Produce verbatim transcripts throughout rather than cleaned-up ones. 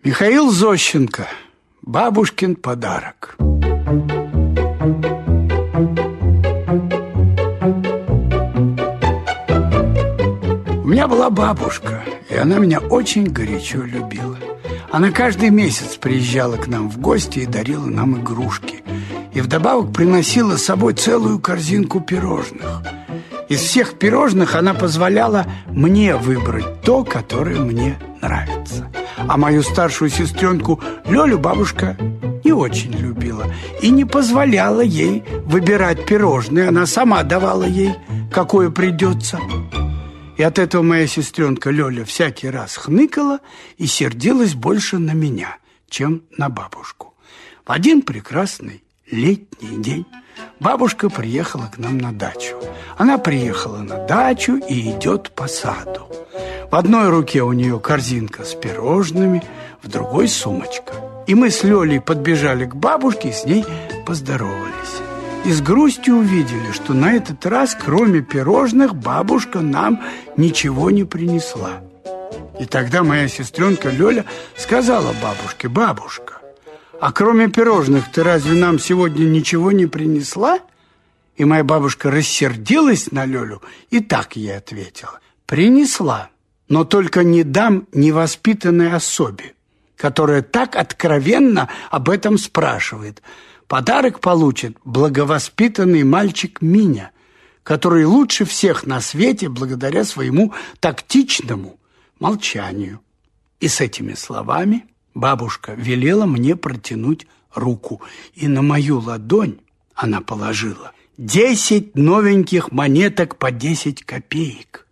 Михаил Зощенко. Бабушкин подарок. У меня была бабушка, и она меня очень горячо любила. Она каждый месяц приезжала к нам в гости и дарила нам игрушки. И вдобавок приносила с собой целую корзинку пирожных. Из всех пирожных она позволяла мне выбрать то, которое мне нравится. А мою старшую сестренку Лёлю бабушка не очень любила и не позволяла ей выбирать пирожные. Она сама давала ей, какое придется. И от этого моя сестренка Лёля всякий раз хныкала и сердилась больше на меня, чем на бабушку. В один прекрасный летний день бабушка приехала к нам на дачу. Она приехала на дачу и идет по саду. В одной руке у нее корзинка с пирожными, в другой сумочка. И мы с Лёлей подбежали к бабушке и с ней поздоровались. И с грустью увидели, что на этот раз, кроме пирожных, бабушка нам ничего не принесла. И тогда моя сестренка Лёля сказала бабушке: «Бабушка, а кроме пирожных ты разве нам сегодня ничего не принесла?» И моя бабушка рассердилась на Лёлю и так ей ответила: «Принесла, но только не дам невоспитанной особе, которая так откровенно об этом спрашивает. Подарок получит благовоспитанный мальчик Миня, который лучше всех на свете благодаря своему тактичному молчанию». И с этими словами бабушка велела мне протянуть руку, и на мою ладонь она положила десять новеньких монеток по десять копеек.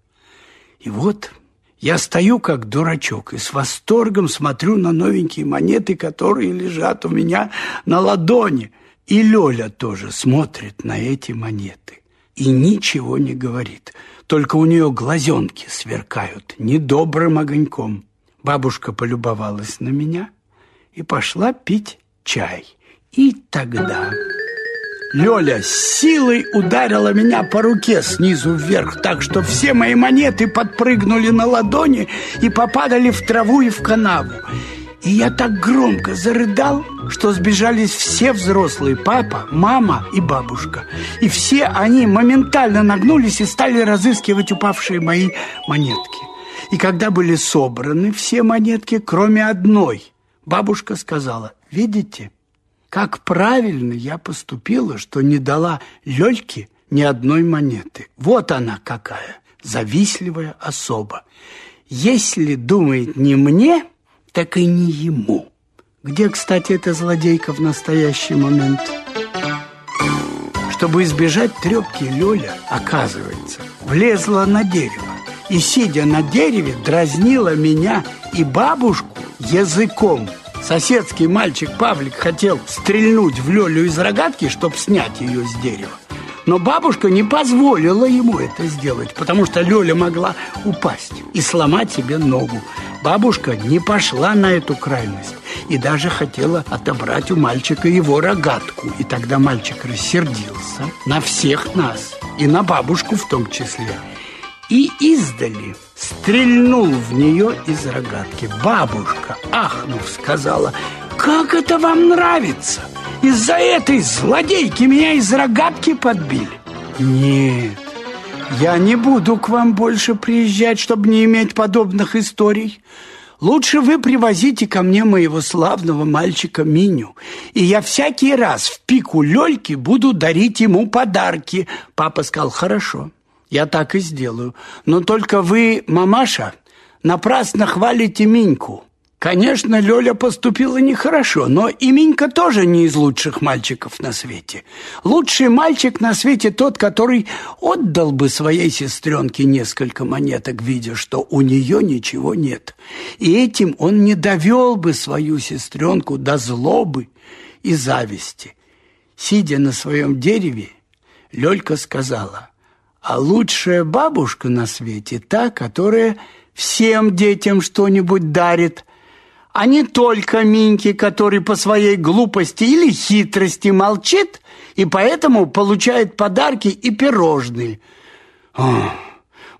И вот я стою как дурачок и с восторгом смотрю на новенькие монеты, которые лежат у меня на ладони. И Лёля тоже смотрит на эти монеты и ничего не говорит, только у нее глазенки сверкают недобрым огоньком. Бабушка полюбовалась на меня и пошла пить чай. И тогда Лёля с силой ударила меня по руке снизу вверх, так что все мои монеты подпрыгнули на ладони и попадали в траву и в канаву. И я так громко зарыдал, что сбежались все взрослые: папа, мама и бабушка. И все они моментально нагнулись и стали разыскивать упавшие мои монетки. И когда были собраны все монетки, кроме одной, бабушка сказала: «Видите, как правильно я поступила, что не дала Лёльке ни одной монеты. Вот она какая завистливая особа. Если думает не мне, так и не ему». Где, кстати, эта злодейка в настоящий момент? Чтобы избежать трёпки, Лёля, оказывается, влезла на дерево и, сидя на дереве, дразнила меня и бабушку языком. Соседский мальчик Павлик хотел стрельнуть в Лёлю из рогатки, чтобы снять ее с дерева. Но бабушка не позволила ему это сделать, потому что Лёля могла упасть и сломать себе ногу. Бабушка не пошла на эту крайность и даже хотела отобрать у мальчика его рогатку. И тогда мальчик рассердился на всех нас, и на бабушку в том числе, и издали стрельнул в нее из рогатки. Бабушка, ахнув, сказала: «Как это вам нравится? Из-за этой злодейки меня из рогатки подбили». «Нет, я не буду к вам больше приезжать, чтобы не иметь подобных историй. Лучше вы привозите ко мне моего славного мальчика Миню, и я всякий раз в пику Лёльки буду дарить ему подарки». Папа сказал: «Хорошо, я так и сделаю. Но только вы, мамаша, напрасно хвалите Миньку. Конечно, Лёля поступила нехорошо, но и Минька тоже не из лучших мальчиков на свете. Лучший мальчик на свете тот, который отдал бы своей сестренке несколько монеток, видя, что у нее ничего нет. И этим он не довел бы свою сестренку до злобы и зависти». Сидя на своем дереве, Лёлька сказала: «А лучшая бабушка на свете та, которая всем детям что-нибудь дарит, а не только Миньке, который по своей глупости или хитрости молчит и поэтому получает подарки и пирожные». О,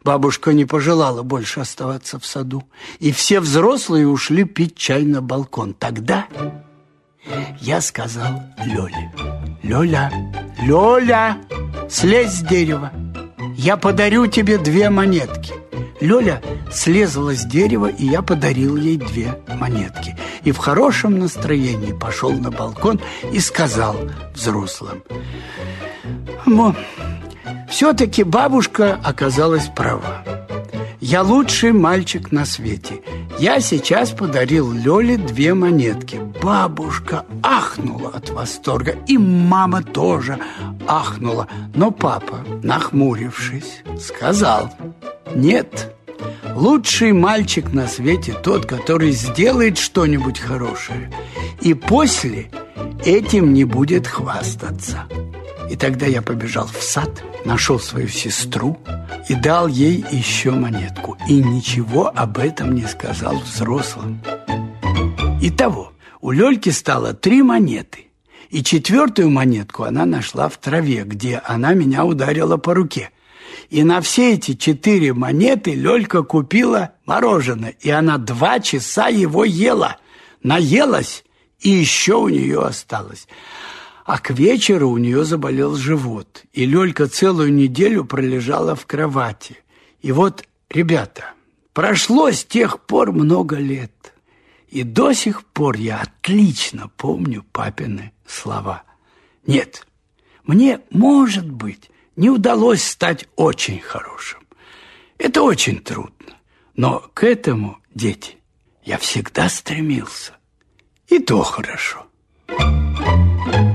Бабушка не пожелала больше оставаться в саду, и все взрослые ушли пить чай на балкон. Тогда я сказал Лёле: «Лёля, Лёля, слезь с дерева, я подарю тебе две монетки». Лёля слезла с дерева, и я подарил ей две монетки. И в хорошем настроении пошел на балкон и сказал взрослым: «Мо, все-таки бабушка оказалась права. Я лучший мальчик на свете. Я сейчас подарил Лёле две монетки». Бабушка ахнула от восторга, и мама тоже ахнула. Но папа, нахмурившись, сказал: «Нет, лучший мальчик на свете тот, который сделает что-нибудь хорошее, и после этим не будет хвастаться». И тогда я побежал в сад, нашел свою сестру и дал ей еще монетку. И ничего об этом не сказал взрослым. Итого, у Лёльки стало три монеты. И четвертую монетку она нашла в траве, где она меня ударила по руке. И на все эти четыре монеты Лёлька купила мороженое. И она два часа его ела. Наелась, и еще у нее осталось. А к вечеру у нее заболел живот, и Лёлька целую неделю пролежала в кровати. И вот, ребята, прошло с тех пор много лет, и до сих пор я отлично помню папины слова. Нет, мне, может быть, не удалось стать очень хорошим. Это очень трудно, но к этому, дети, я всегда стремился. И то хорошо. Thank you.